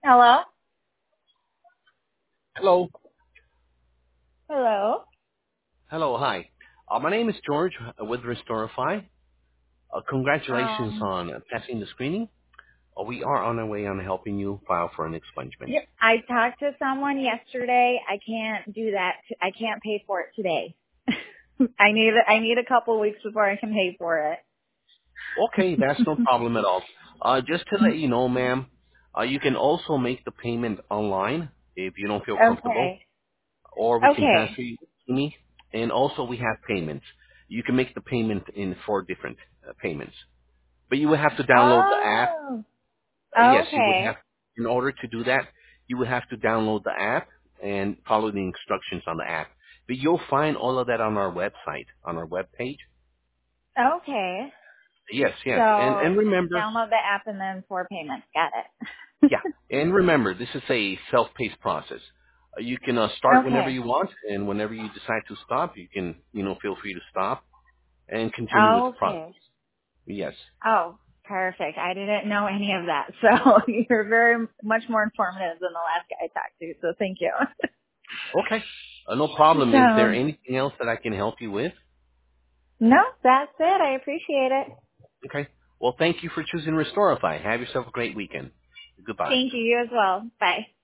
Hello? Hello. Hello? Hello. Hi. My name is George with Restorify. Congratulations Um, on passing the screening. We are on our way on helping you file for an expungement. yep. I talked to someone yesterday. I can't do that. I can't pay for it today. I need a couple weeks before I can pay for it. Okay, that's no problem at all. Just to let you know, ma'am, you can also make the payment online if you don't feel comfortable, Okay. or we can Okay. transfer you to me. And also, we have payments. You can make the payment in 4 different payments, but you will have to download the app. Oh. Yes, you would have, Okay. in order to do that, you would have to download the app and follow the instructions on the app. But you'll find all of that on our website, on our web page. Okay. Yes, So yes. And remember, download the app and then 4 payments. Got yeah, it. and remember, this is a self-paced process. You can start whenever Okay. you want, and whenever you decide to stop, you can, feel free to stop and continue with the process. Okay. Yes. Oh, perfect. I didn't know any of that. So you're very much more informative than the last guy I talked to. So thank you. Okay. No problem. Is there So anything else that I can help you with? no, that's it. I appreciate it. Okay. Well, thank you for choosing Restorify. Have yourself a great weekend. Goodbye. Thank you. You as well. Bye.